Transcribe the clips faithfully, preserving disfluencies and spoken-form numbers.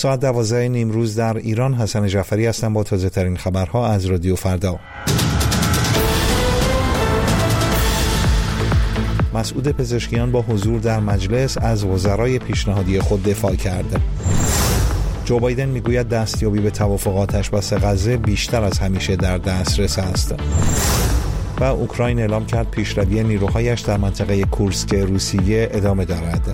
ساعت دوازده نیمروز در ایران. حسن جعفری هستم با تازه ترین خبرها از رادیو فردا. مسعود پزشکیان با حضور در مجلس از وزرای پیشنهادی خود دفاع کرد. جو بایدن میگوید دستیابی به توافق آتش‌بس غزه بیشتر از همیشه در دسترس است. و اوکراین اعلام کرد پیشروی نیروهایش در منطقه کورسک روسیه ادامه دارد.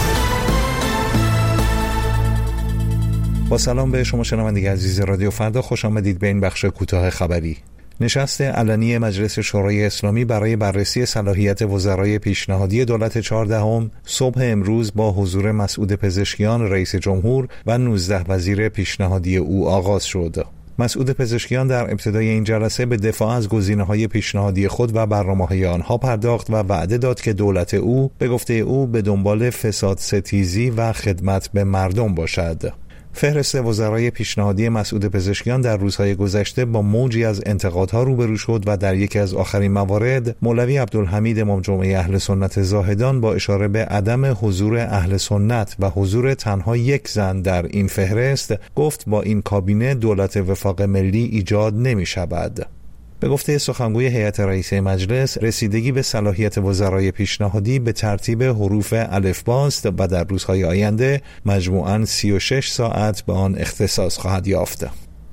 با سلام به شما شنوندگان عزیز رادیو فردا، خوش آمدید به این بخش کوتاه خبری. نشست علنی مجلس شورای اسلامی برای بررسی صلاحیت وزرای پیشنهادی دولت چهاردهم صبح امروز با حضور مسعود پزشکیان رئیس جمهور و نوزده وزیر پیشنهادی او آغاز شد. مسعود پزشکیان در ابتدای این جلسه به دفاع از گزینه‌های پیشنهادی خود و برنامه‌های آنها پرداخت و وعده داد که دولت او به گفته او به دنبال فساد ستیزی و خدمت به مردم باشد. فهرست وزرای پیشنهادی مسعود پزشکیان در روزهای گذشته با موجی از انتقادها روبرو شد و در یکی از آخرین موارد مولوی عبدالحمید امام جمعه اهل سنت زاهدان با اشاره به عدم حضور اهل سنت و حضور تنها یک زن در این فهرست گفت با این کابینه دولت وفاق ملی ایجاد نمی شود. به گفته سخنگوی هیئت رئیسه مجلس، رسیدگی به صلاحیت وزرای پیشنهادی به ترتیب حروف الفبا است و در روزهای آینده مجموعاً سی و شش ساعت به آن اختصاص خواهد یافت.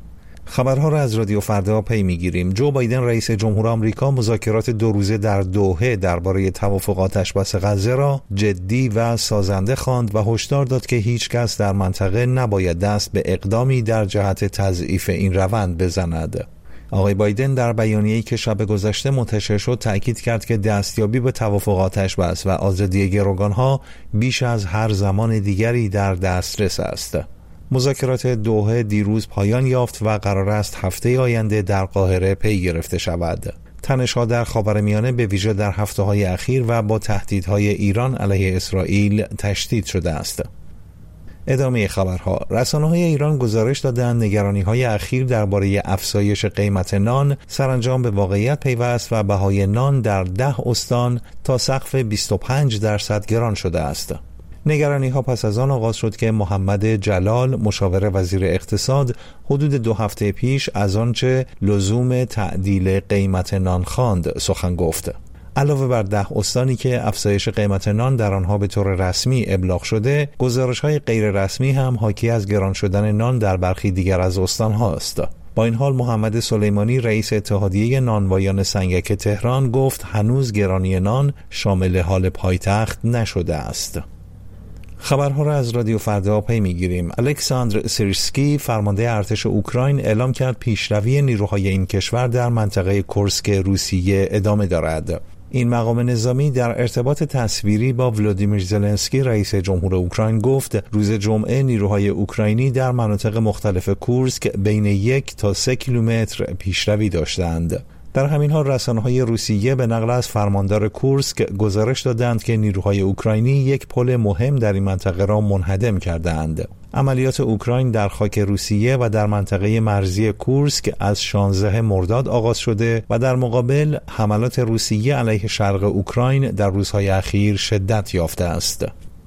خبرها را از رادیو فردا پی میگیریم. جو بایدن رئیس جمهور آمریکا مذاکرات دو روزه در دوحه درباره توافق آتش‌بس غزه را جدی و سازنده خواند و هشدار داد که هیچ کس در منطقه نباید دست به اقدامی در جهت تضعیف این روند بزند. آقای بایدن در بیانیه‌ای که شب گذشته منتشر شد تأکید کرد که دستیابی به توافق آتش‌بس و آزادی گروگان‌ها بیش از هر زمان دیگری در دسترس است. مذاکرات دوحه دیروز پایان یافت و قرار است هفته آینده در قاهره پی گرفته شود. تنش‌ها در خاورمیانه به ویژه در هفته‌های اخیر و با تهدیدهای ایران علیه اسرائیل تشدید شده است. ادامه خبرها. رسانه‌های ایران گزارش دادند نگرانی‌های اخیر درباره افزایش قیمت نان سرانجام به واقعیت پیوست و بهای نان در ده استان تا سقف بیست و پنج درصد گران شده است. نگرانی‌ها پس از آن آغاز شد که محمد جلال مشاور وزیر اقتصاد حدود دو هفته پیش از آنچه لزوم تعدیل قیمت نان خواند سخن گفت. علاوه بر ده استانی که افزایش قیمت نان در آنها به طور رسمی ابلاغ شده، گزارش‌های غیر رسمی هم حاکی از گران شدن نان در برخی دیگر از استان‌ها است. با این حال محمد سلیمانی رئیس اتحادیه نانوایان سنگک تهران گفت هنوز گرانی نان شامل حال پایتخت نشده است. خبرها را از رادیو فردا پی میگیریم. الکساندر سیرسکی فرمانده ارتش اوکراین اعلام کرد پیشروی نیروهای این کشور در منطقه کورسک روسیه ادامه دارد. این مقام نظامی در ارتباط تصویری با ولادیمیر زلنسکی رئیس جمهور اوکراین گفت روز جمعه نیروهای اوکراینی در مناطق مختلف کورسک بین یک تا سه کیلومتر پیشروی داشتند. در همین حال رسانه‌های روسیه به نقل از فرماندار کورسک گزارش دادند که نیروهای اوکراینی یک پل مهم در این منطقه را منهدم کردند. عملیات اوکراین در خاک روسیه و در منطقه مرزی کورسک از شانزده مرداد آغاز شده و در مقابل حملات روسیه علیه شرق اوکراین در روزهای اخیر شدت یافته است.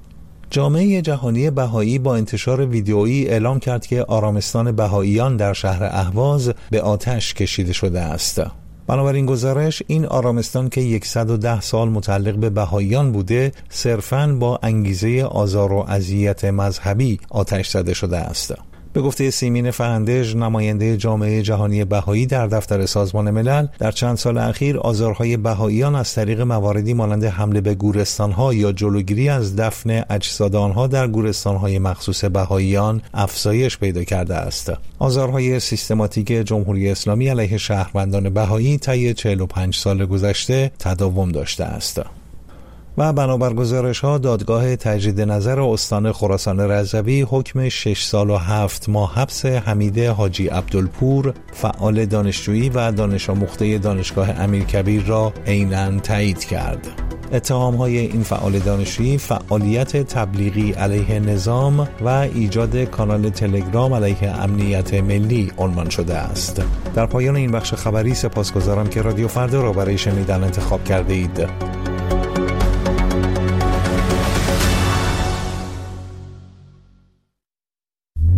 جامعه جهانی بهایی با انتشار ویدئویی اعلام کرد که آرامستان بهاییان در شهر اهواز به آتش کشیده شده است. بنابراین گزارش این آرامستان که صد و ده سال متعلق به بهاییان بوده صرفاً با انگیزه آزار و اذیت مذهبی آتش زده شده است. به گفته سیمین فهندژ نماینده جامعه جهانی بهایی در دفتر سازمان ملل، در چند سال اخیر آزارهای بهاییان از طریق مواردی مانند حمله به گورستانها یا جلوگیری از دفن اجساد آنها در گورستانهای مخصوص بهاییان افزایش پیدا کرده است. آزارهای سیستماتیک جمهوری اسلامی علیه شهروندان بهایی طی چهل و پنج سال گذشته تداوم داشته است. و بنابر گزارش‌ها دادگاه تجدید نظر استان خراسان رضوی حکم شش سال و هفت ماه حبس حمید حاجی عبدالپور فعال دانشجویی و دانش آموخته دانشگاه امیرکبیر را عیناً تایید کرد. اتهام‌های این فعال دانشجویی فعالیت تبلیغی علیه نظام و ایجاد کانال تلگرام علیه امنیت ملی عنوان شده است. در پایان این بخش خبری سپاسگزارم که رادیو فردا را برای شنیدن انتخاب کرده اید.